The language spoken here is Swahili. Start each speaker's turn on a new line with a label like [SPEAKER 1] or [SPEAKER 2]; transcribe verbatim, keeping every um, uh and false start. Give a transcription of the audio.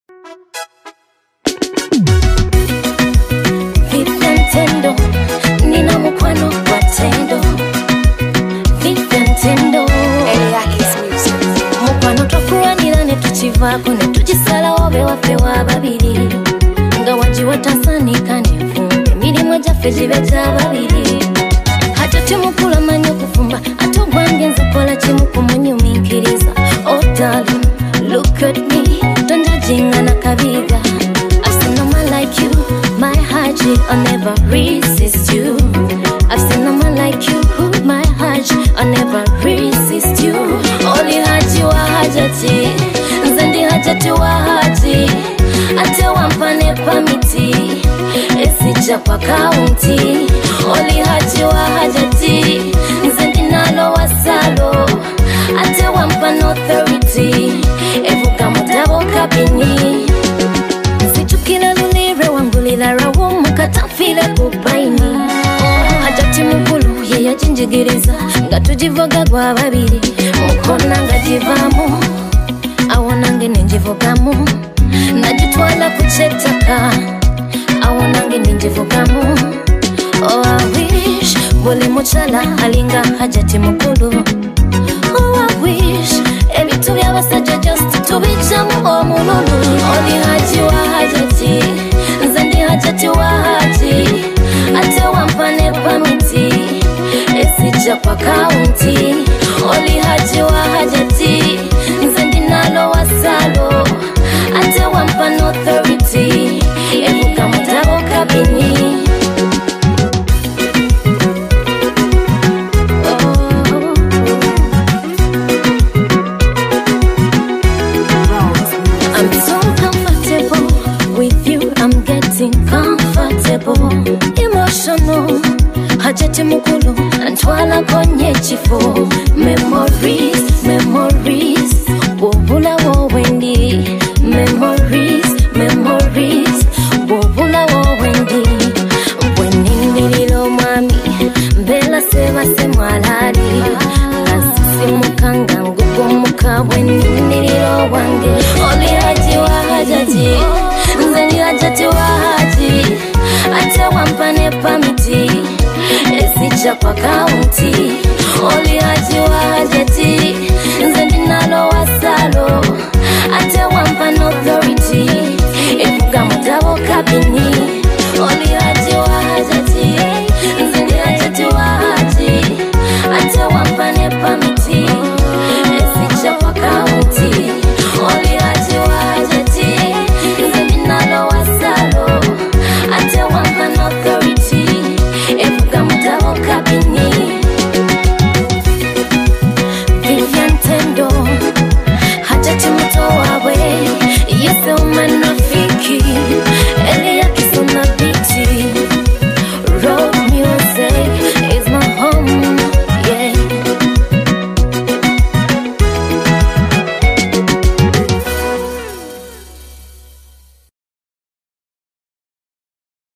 [SPEAKER 1] Nintendo, nina mukwano kwa tendo. Nintendo, mukwano twafuranira ne tukivako ne tugisala obe waffe wa babiri. Nga wajiwa tasanika n'enfumba emirimu egyaffe gibe gya babiri. Ate timukula manyi okufumba ate ogwange nze kola kimu kumunyuminkiriza. Oh darling, look at me, tonjajinga na kabiga. I've seen no man like you, my heart I'll never resist you. I've seen no man like you, my heart I'll never resist you. Only haji wa hajati, nzendi hajati wa haji. Ate wampane pamiti, esija kwa kaunti. Only haji wa hajati, nzendi nalo wasalo. Ate wampane authority, evuka mutabo kabini. Nzichukila lunire wangulila rawo mukatafile kubaini. Hajati mukulu ye yajinjigiriza nga tujivoga gwa babiri. Mukona nga jivamu awonange nenjivogamu. Najitwala kuchetaka awonange nenjivogamu. Oh I wish bole muchala alinga hajati mukulu. Oh I wish ebitu byabasajja just tubicamu omululu. Oli haji wa hajati, nzendi hajati wa haji. Ate wampane pamiti, esija kwa kaunti. Oli haji wa hajati, nzendi nalo wasalo. Ate wampane authority, evuka mutabo kabini. I'm so comfortable with you, I'm getting comfortable. Emotional, hajati mukulu, antwala konye chifo. Memories, memories, wobula wo wendi. Memories, memories, wobula wo wendi. Weni nililo mami, mbela seba semwalari. Lasisi mukanga nguko muka weni nililo wange. Oli haji wa hajati, nzeni hajati wa haji. Ate wampane pamiti, esija kwa kaunti.